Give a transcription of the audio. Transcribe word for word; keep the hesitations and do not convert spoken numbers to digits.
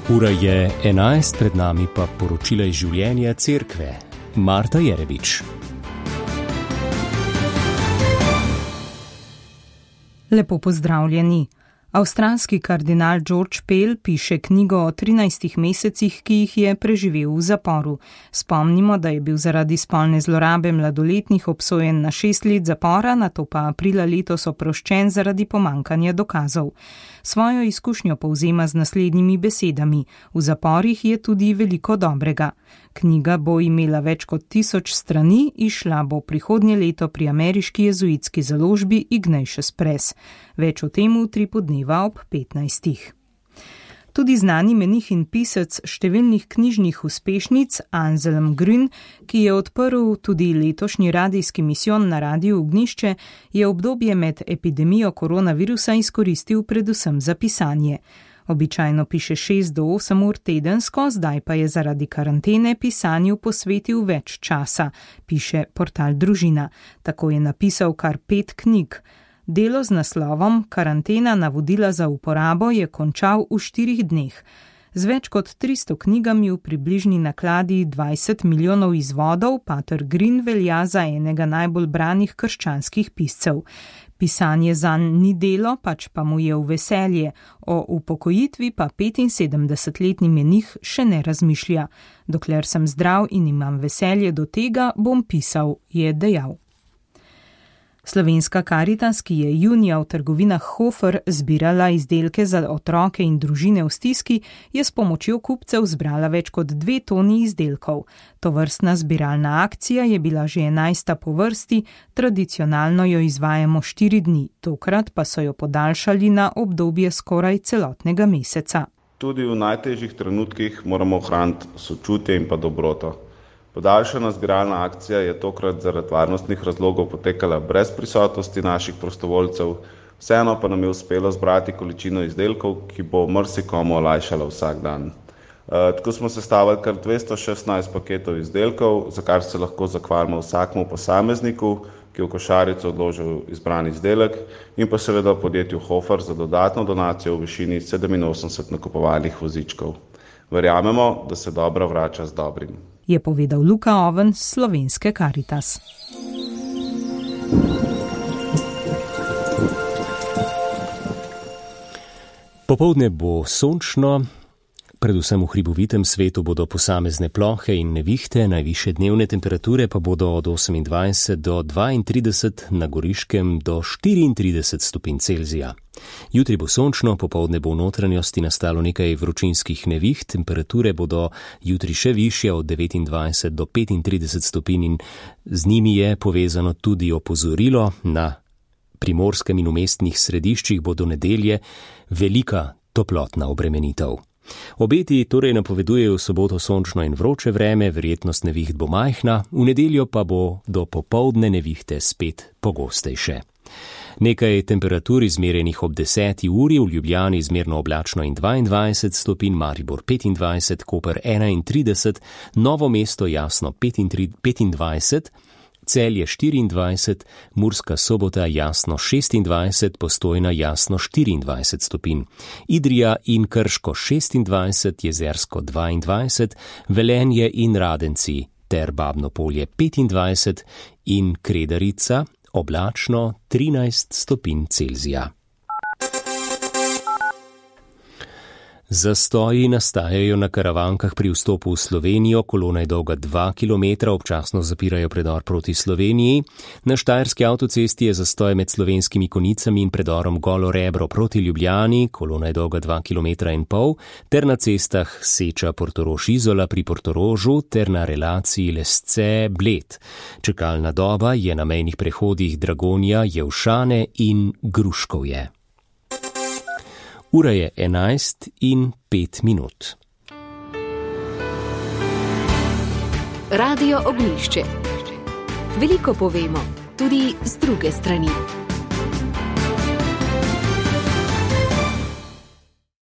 Ura je enajst, pred nami pa poročila iz življenja cerkve. Marta Jerebič. Lepo pozdravljeni. Avstralski kardinal George Pell piše knjigo o trinajstih mesecih, ki jih je preživel v zaporu. Spomnimo, da je bil zaradi spolne zlorabe mladoletnih obsojen na šest let zapora, nato pa aprila letos oproščen zaradi pomanjkanja dokazov. Svojo izkušnjo povzema z naslednjimi besedami: v zaporih je tudi veliko dobrega. Knjiga bo imela več kot tisoč strani, izšla bo prihodnje leto pri ameriški jezuitski založbi Ignatius Press. Več o tem utri podneva ob petnajstih. Tudi znani menih in pisec številnih knjižnih uspešnic Anselm Grün, ki je odprl tudi letošnji radijski misijon na Radiu Ognjišče, je obdobje med epidemijo koronavirusa izkoristil predvsem za pisanje. Običajno piše šest do osem ur tedensko, zdaj pa je zaradi karantene pisanju posvetil več časa, piše portal Družina. Tako je napisal kar pet knjig. Delo z naslovom Karantena navodila za uporabo je končal v štirih dneh. Z več kot tristo knjigami v približni nakladi dvajset milijonov izvodov pater Grün velja za enega najbolj branih krščanskih piscev. Pisanje zanj ni delo, pač pa mu je v veselje, o upokojitvi pa petinsedemdesetletni menih še ne razmišlja. Dokler sem zdrav in imam veselje do tega, bom pisal, je dejal. Slovenska Karitas, ki je junija v trgovinah Hofer zbirala izdelke za otroke in družine v stiski, je s pomočjo kupcev zbrala več kot dve toni izdelkov. Tovrstna zbiralna akcija je bila že enajsta po vrsti, tradicionalno jo izvajamo štiri dni, tokrat pa so jo podaljšali na obdobje skoraj celotnega meseca. Tudi v najtežjih trenutkih moramo ohraniti sočutje in pa dobroto. Podaljšana zbiralna akcija je tokrat zaradi varnostnih razlogov potekala brez prisotnosti naših prostovoljcev, vseeno pa nam je uspelo zbrati količino izdelkov, ki bo marsikomu olajšala vsak dan. E, tako smo sestavili kar dvesto šestnajst paketov izdelkov, za kar se lahko zahvalimo vsakmu posamezniku, ki je v košarico odložil izbrani izdelek, in pa seveda podjetju Hofer za dodatno donacijo v višini sedeminosemdeset nakupovalnih vozičkov. Verjamemo, da se dobro vrača z dobrim. Je povedal Luka Oven z Slovenske Karitas. Popoldne bo sončno, predvsem v hribovitem svetu bodo posamezne plohe in nevihte, najvišje dnevne temperature pa bodo od osemindvajset do dvaintrideset, na Goriškem do štiriintrideset stopinj Celzija. Jutri bo sončno, popoldne bo v notranjosti nastalo nekaj vročinskih neviht, temperature bodo jutri še višje od devetindvajset do petintrideset stopinj in z njimi je povezano tudi opozorilo: na primorskem in mestnih središčih bo do nedelje velika toplotna obremenitev. Obeti torej napovedujejo v soboto sončno in vroče vreme, verjetnost neviht bo majhna, v nedeljo pa bo do popoldne nevihte spet pogostejše. Nekaj temperatur izmerjenih ob deseti uri, v Ljubljani izmerno oblačno in dvaindvajset stopinj, Maribor petindvajset, Koper enaintrideset, Novo mesto jasno petindvajset, Celje štiriindvajset, Murska Sobota jasno šestindvajset, Postojna jasno štiriindvajset stopinj, Idrija in Krško šestindvajset, Jezersko dvaindvajset, Velenje in Radenci ter Babno Polje petindvajset in Kredarica oblačno trinajst stopinj Celzija. Zastoji nastajajo na karavankah pri vstopu v Slovenijo, kolona je dolga dva kilometra, občasno zapirajo predor proti Sloveniji. Na štajerski avtocesti je zastoj med Slovenskimi Konicami in predorom Golo Rebro proti Ljubljani, kolona je dolga dva kilometra in pol, ter na cestah Seča Portorož Izola pri Portorožu ter na relaciji Lesce Bled. Čakalna doba je na mejnih prehodih Dragonja, Jelšane in Gruškovje. Ura je enajst in pet minut. Radio Ognjišče. Veliko povemo, tudi z druge strani.